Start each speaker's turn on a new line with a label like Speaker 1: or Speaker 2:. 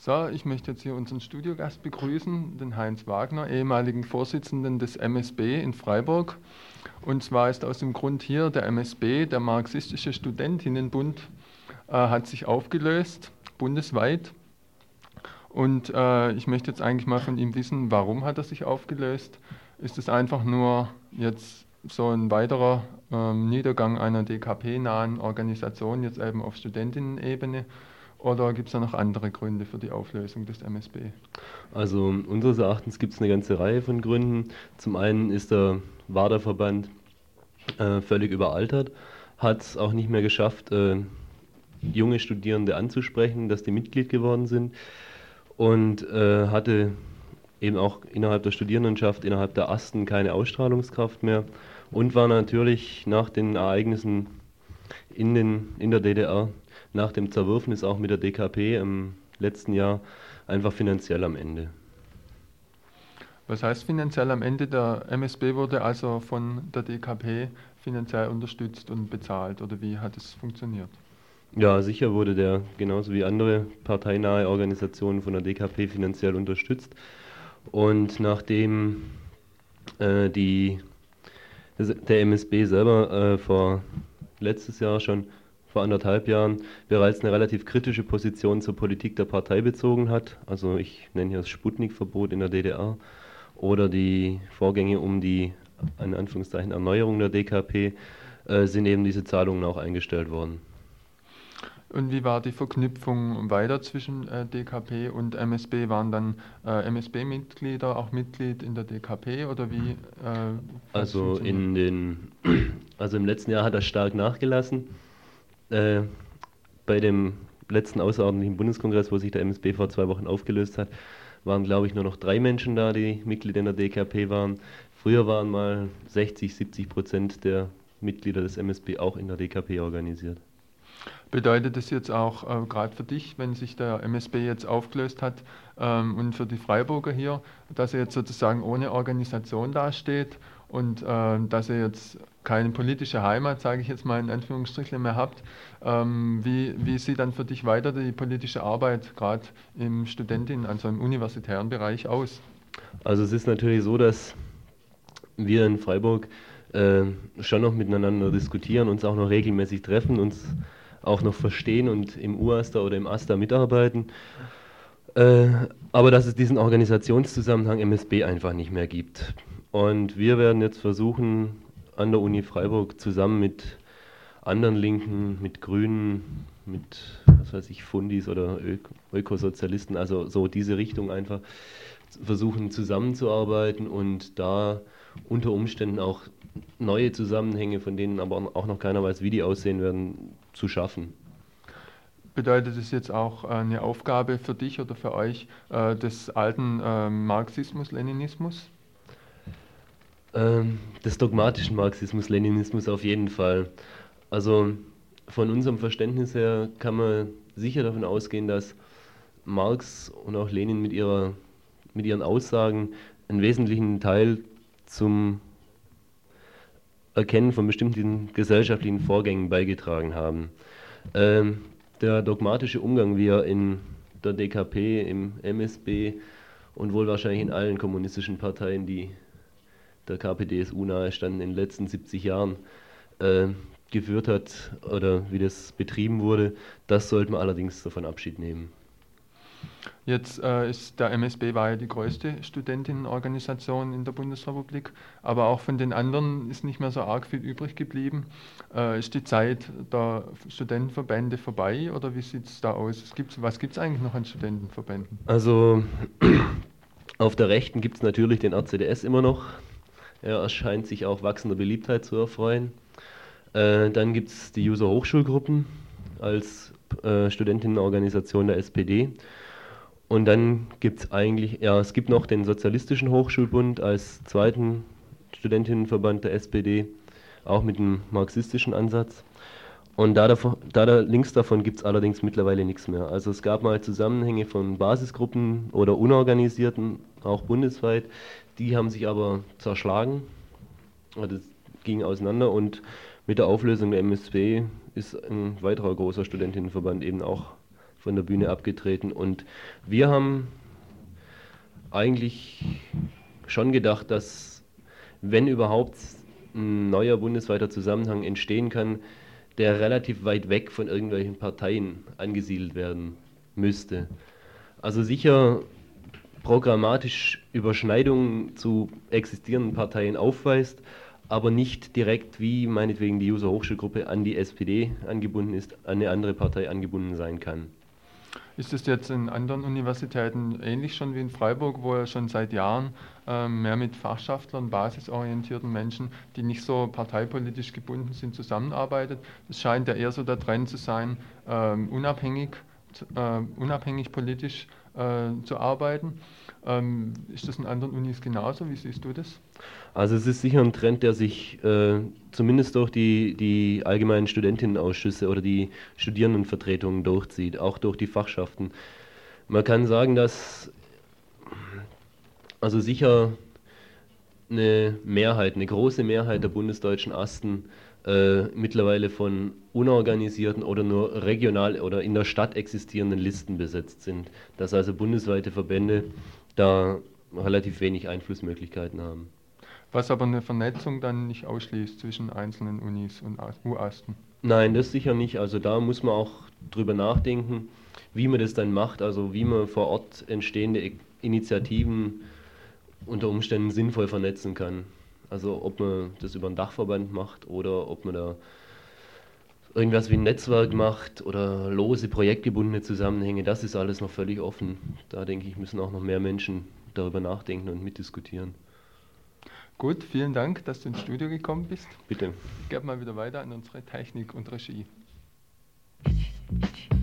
Speaker 1: So, ich möchte jetzt hier unseren Studiogast begrüßen, den Heinz Wagner, ehemaligen Vorsitzenden des MSB in Freiburg. Und zwar ist aus dem Grund hier der MSB, der Marxistische Studentinnenbund, hat sich aufgelöst, bundesweit. Und ich möchte jetzt eigentlich mal von ihm wissen, warum hat er sich aufgelöst? Ist es einfach nur jetzt so ein weiterer Niedergang einer DKP-nahen Organisation, jetzt eben auf Studentinnenebene? Oder gibt es da noch andere Gründe für die Auflösung des MSB?
Speaker 2: Also unseres Erachtens gibt es eine ganze Reihe von Gründen. Zum einen ist der WADA-Verband völlig überaltert, hat es auch nicht mehr geschafft, junge Studierende anzusprechen, dass die Mitglied geworden sind und hatte eben auch innerhalb der Studierendenschaft, innerhalb der Asten keine Ausstrahlungskraft mehr und war natürlich nach den Ereignissen in der DDR, nach dem Zerwürfnis auch mit der DKP im letzten Jahr, einfach finanziell am Ende.
Speaker 1: Was heißt finanziell am Ende? Der MSB wurde also von der DKP finanziell unterstützt und bezahlt, oder wie hat es funktioniert?
Speaker 2: Ja, sicher wurde der genauso wie andere parteinahe Organisationen von der DKP finanziell unterstützt. Und nachdem der MSB selber letztes Jahr schon vor 1,5 Jahren bereits eine relativ kritische Position zur Politik der Partei bezogen hat, also ich nenne hier das Sputnik-Verbot in der DDR oder die Vorgänge um die, in Anführungszeichen, Erneuerung der DKP, sind eben diese Zahlungen auch eingestellt worden.
Speaker 1: Und wie war die Verknüpfung weiter zwischen DKP und MSB? Waren dann MSB-Mitglieder auch Mitglied in der DKP oder wie hat es
Speaker 2: Also
Speaker 1: funktioniert?
Speaker 2: also im letzten Jahr hat das stark nachgelassen. Bei dem letzten außerordentlichen Bundeskongress, wo sich der MSB vor 2 Wochen aufgelöst hat, waren, glaube ich, nur noch 3 Menschen da, die Mitglied in der DKP waren. Früher waren mal 60-70% der Mitglieder des MSB auch in der DKP organisiert.
Speaker 1: Bedeutet es jetzt auch gerade für dich, wenn sich der MSB jetzt aufgelöst hat und für die Freiburger hier, dass er jetzt sozusagen ohne Organisation dasteht und dass ihr jetzt keine politische Heimat, sage ich jetzt mal in Anführungsstrichen, mehr habt? Wie sieht dann für dich weiter die politische Arbeit gerade im also im universitären Bereich aus?
Speaker 2: Also es ist natürlich so, dass wir in Freiburg schon noch miteinander diskutieren, uns auch noch regelmäßig treffen, uns auch noch verstehen und im UAStA oder im AStA mitarbeiten. Aber dass es diesen Organisationszusammenhang MSB einfach nicht mehr gibt. Und wir werden jetzt versuchen, an der Uni Freiburg zusammen mit anderen Linken, mit Grünen, mit, was weiß ich, Fundis oder Ökosozialisten, also so diese Richtung einfach versuchen zusammenzuarbeiten und da unter Umständen auch neue Zusammenhänge, von denen aber auch noch keiner weiß, wie die aussehen werden, zu schaffen.
Speaker 1: Bedeutet es jetzt auch eine Aufgabe für dich oder für euch des alten Marxismus-Leninismus?
Speaker 2: Des dogmatischen Marxismus-Leninismus auf jeden Fall. Also von unserem Verständnis her kann man sicher davon ausgehen, dass Marx und auch Lenin mit ihren Aussagen einen wesentlichen Teil zum Erkennen von bestimmten gesellschaftlichen Vorgängen beigetragen haben. Der dogmatische Umgang, wie er in der DKP, im MSB und wohl wahrscheinlich in allen kommunistischen Parteien, die der KPdSU nahestanden, in den letzten 70 Jahren geführt hat oder wie das betrieben wurde, das sollte man allerdings davon Abschied nehmen.
Speaker 1: Jetzt ist der MSB war ja die größte Studentinnenorganisation in der Bundesrepublik, aber auch von den anderen ist nicht mehr so arg viel übrig geblieben. Ist die Zeit der Studentenverbände vorbei oder wie sieht es da aus? Was gibt es eigentlich noch an Studentenverbänden?
Speaker 2: Also auf der Rechten gibt es natürlich den RCDS immer noch. Er scheint sich auch wachsender Beliebtheit zu erfreuen. Dann gibt es die User-Hochschulgruppen als Studentinnenorganisation der SPD. Und dann gibt es es gibt noch den Sozialistischen Hochschulbund als zweiten Studentinnenverband der SPD, auch mit einem marxistischen Ansatz. Und links davon gibt es allerdings mittlerweile nichts mehr. Also es gab mal Zusammenhänge von Basisgruppen oder Unorganisierten, auch bundesweit, die haben sich aber zerschlagen. Das ging auseinander und mit der Auflösung der MSW ist ein weiterer großer Studentinnenverband eben auch von der Bühne abgetreten. Und wir haben eigentlich schon gedacht, dass, wenn überhaupt ein neuer bundesweiter Zusammenhang entstehen kann, der relativ weit weg von irgendwelchen Parteien angesiedelt werden müsste. Also sicher programmatisch Überschneidungen zu existierenden Parteien aufweist, aber nicht direkt, wie meinetwegen die User-Hochschulgruppe an die SPD angebunden ist, an eine andere Partei angebunden sein kann.
Speaker 1: Ist es jetzt in anderen Universitäten ähnlich schon wie in Freiburg, wo er schon seit Jahren mehr mit Fachschaftlern, basisorientierten Menschen, die nicht so parteipolitisch gebunden sind, zusammenarbeitet? Es scheint ja eher so der Trend zu sein, unabhängig politisch zu arbeiten. Ist das in anderen Unis genauso? Wie siehst du das?
Speaker 2: Also es ist sicher ein Trend, der sich zumindest durch die allgemeinen Studentinnenausschüsse oder die Studierendenvertretungen durchzieht, auch durch die Fachschaften. Man kann sagen, dass also sicher eine große Mehrheit der bundesdeutschen Asten mittlerweile von unorganisierten oder nur regional oder in der Stadt existierenden Listen besetzt sind. Dass also bundesweite Verbände da relativ wenig Einflussmöglichkeiten haben.
Speaker 1: Was aber eine Vernetzung dann nicht ausschließt zwischen einzelnen Unis und U-Asten.
Speaker 2: Nein, das sicher nicht. Also da muss man auch drüber nachdenken, wie man das dann macht, also wie man vor Ort entstehende Initiativen unter Umständen sinnvoll vernetzen kann. Also ob man das über einen Dachverband macht oder ob man da irgendwas wie ein Netzwerk macht oder lose projektgebundene Zusammenhänge, das ist alles noch völlig offen. Da denke ich, müssen auch noch mehr Menschen darüber nachdenken und mitdiskutieren.
Speaker 1: Gut, vielen Dank, dass du ins Studio gekommen bist.
Speaker 2: Bitte.
Speaker 1: Ich gebe mal wieder weiter an unsere Technik und Regie.